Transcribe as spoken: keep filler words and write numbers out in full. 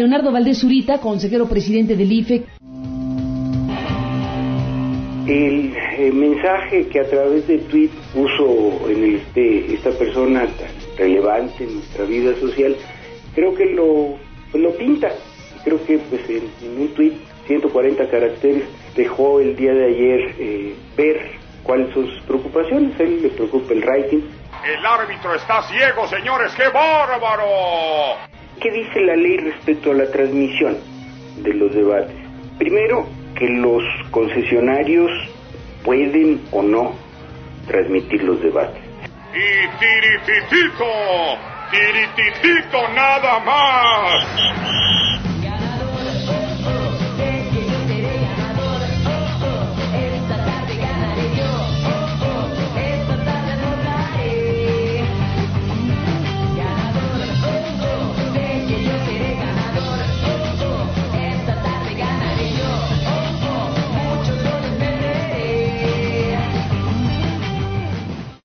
Leonardo Valdés Zurita, consejero presidente del I F E. El eh, mensaje que a través de tweet puso en este, esta persona tan relevante en nuestra vida social, creo que lo, pues lo pinta. Creo que pues en, en un tweet, ciento cuarenta caracteres, dejó el día de ayer eh, ver cuáles son sus preocupaciones. A él le preocupa el rating. El árbitro está ciego, señores, ¡qué bárbaro! ¿Qué dice la ley respecto a la transmisión de los debates? Primero, que los concesionarios pueden o no transmitir los debates. Y tirititito, tirititito nada más.